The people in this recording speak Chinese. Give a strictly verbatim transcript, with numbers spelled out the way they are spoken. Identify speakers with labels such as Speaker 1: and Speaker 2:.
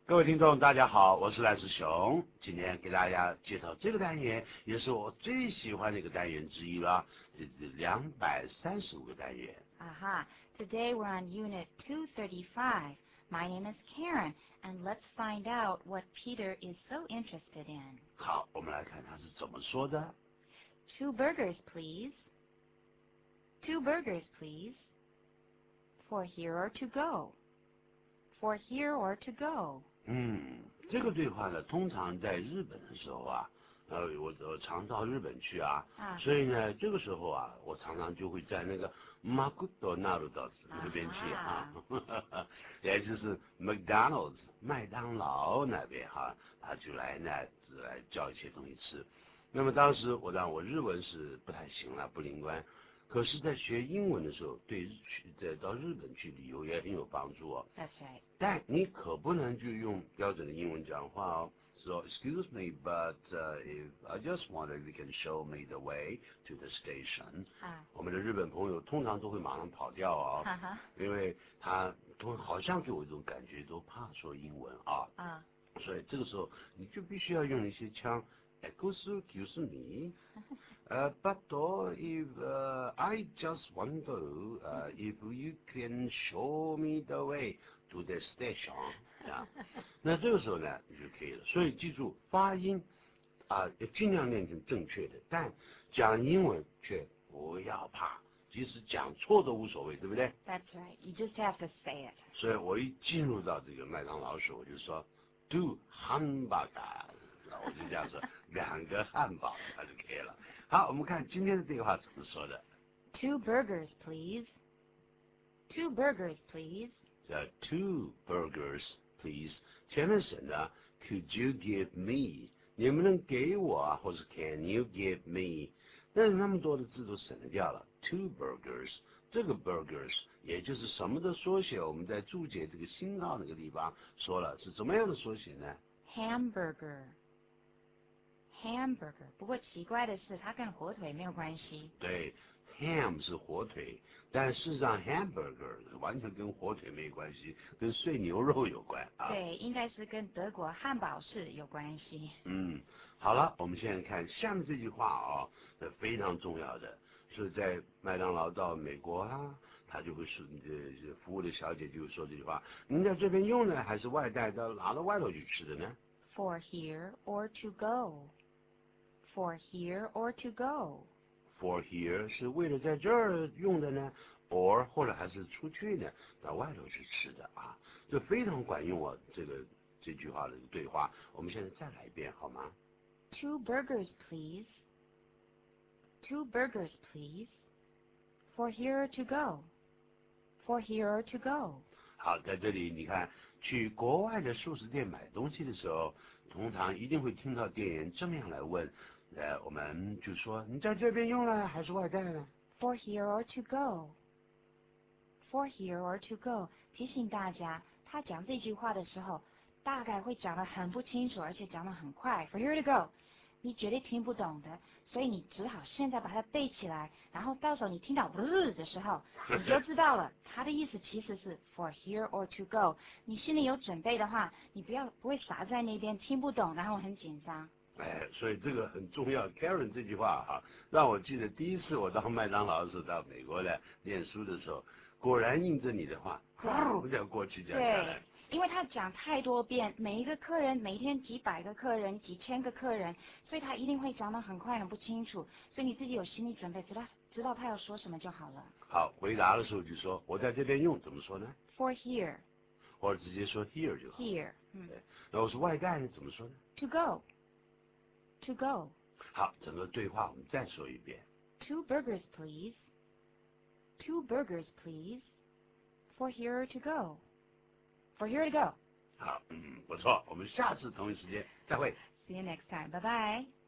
Speaker 1: 各位听众，大家好，我是赖世雄，今天给大家介绍这个单元，也是我最喜欢的一个单元之一了，这是两百三十五个单元。
Speaker 2: Aha. Today we're on Unit two thirty-five. My name is Karen, and let's find out what Peter is so interested in.
Speaker 1: 好，我们来看他是怎么说的。
Speaker 2: Two burgers, please. Two burgers, please. For here or to go. For here or to go.
Speaker 1: 嗯，这个对话呢，通常在日本的时候啊，呃，我我常到日本去啊，
Speaker 2: 啊
Speaker 1: 所以呢，这个时候啊，我常常就会在那个马古多纳鲁岛那边去啊，也就是 McDonald's 麦当劳那边哈、啊，他就来呢来叫一些东西吃。那么当时我当我日文是不太行了，不灵光。可是，在学英文的时候，对去在到日本去旅游也很有帮助哦。
Speaker 2: That's right.
Speaker 1: 但你可不能就用标准的英文讲话哦。So, excuse me, but uh, if I just wonder if you can show me the way to the station.
Speaker 2: 啊，
Speaker 1: 我们的日本朋友通常都会马上跑掉哦，
Speaker 2: 哈哈，
Speaker 1: 因为他都好像给我一种感觉，都怕说英文啊。
Speaker 2: 啊，
Speaker 1: 所以这个时候你就必须要用一些腔。Excuse me, uh, but uh, if uh, I just wonder uh, if you can show me the way to the station 啊，那这个时候呢你就可以了。所以记住发音啊，要尽量练成正确的，但讲英文却不要怕，即使讲错都无所谓，对不对？
Speaker 2: That's right. You just have to say it.
Speaker 1: 所以我一进入到这个麦当劳时，我就说 ，do hamburger。我就这样说，两个汉堡，那就可以了。好，我们看今天的对话怎么说的。
Speaker 2: Two burgers, please. Two burgers, please.
Speaker 1: The two burgers, please. 前面省的 ，Could you give me？ 你能不能给我啊？或是 Can you give me？ 但是那么多的字都省掉了。Two burgers， 这个 burgers 也就是什么的缩写？我们在注解这个星号那个地方说了是怎么样的缩写呢？
Speaker 2: Hamburger.Hamburger， 不过奇怪的是，它跟火腿没有关系。
Speaker 1: 对 ，ham 是火腿，但事实上 hamburger 完全跟火腿没有关系，跟碎牛肉有关啊。
Speaker 2: 对，应该是跟德国汉堡式有关系。
Speaker 1: 嗯，好了，我们现在看下面这句话啊、哦，那非常重要的，是在麦当劳到美国啊，他就会说，你的服务的小姐就会说这句话：您在这边用呢，还是外带到拿到外头去吃的呢
Speaker 2: For here or to go.For here or to go.
Speaker 1: ？For here 是为了在这儿用的呢 ，or 或者还是出去呢，到外头去吃的啊，这非常管用啊，这个这句话的对话，我们现在再来一遍好吗？
Speaker 2: Two burgers, please. Two burgers, please. For here or to go. For here or to go.
Speaker 1: 好，在这里你看，去国外的素食店买东西的时候，通常一定会听到店员这么样来问，呃，我们就说你在这边用了还是外带呢？
Speaker 2: For here or to go. For here or to go. 提醒大家，他讲这句话的时候，大概会讲得很不清楚，而且讲得很快。For here to go. 你绝对听不懂的，所以你只好现在把它背起来，然后到时候你听到不是的时候，你就知道了，它的意思其实是 for here or to go。你心里有准备的话，你不要不会傻在那边听不懂，然后很紧张。
Speaker 1: 哎，所以这个很重要。Karen 这句话哈、啊，让我记得第一次我到麦当劳的时候，到美国来念书的时候，果然印证你的话，呼这样过去讲下来。
Speaker 2: 因为他讲太多遍，每一个客人每一天几百个客人、几千个客人，所以他一定会讲得很快、很不清楚。所以你自己有心理准备，知道知道他要说什么就好了。
Speaker 1: 好，回答的时候就说我在这边用，怎么说呢
Speaker 2: For here，
Speaker 1: 或者直接说 here 就好。
Speaker 2: Here， 嗯。
Speaker 1: 对，然后是外带呢，怎么说呢
Speaker 2: To go，To go。
Speaker 1: 好，整个对话我们再说一遍。
Speaker 2: Two burgers, please. Two burgers, please. For here to go. For here to go.
Speaker 1: 好，嗯，不错，我们下次同一时间再会。
Speaker 2: See you next time. Bye bye.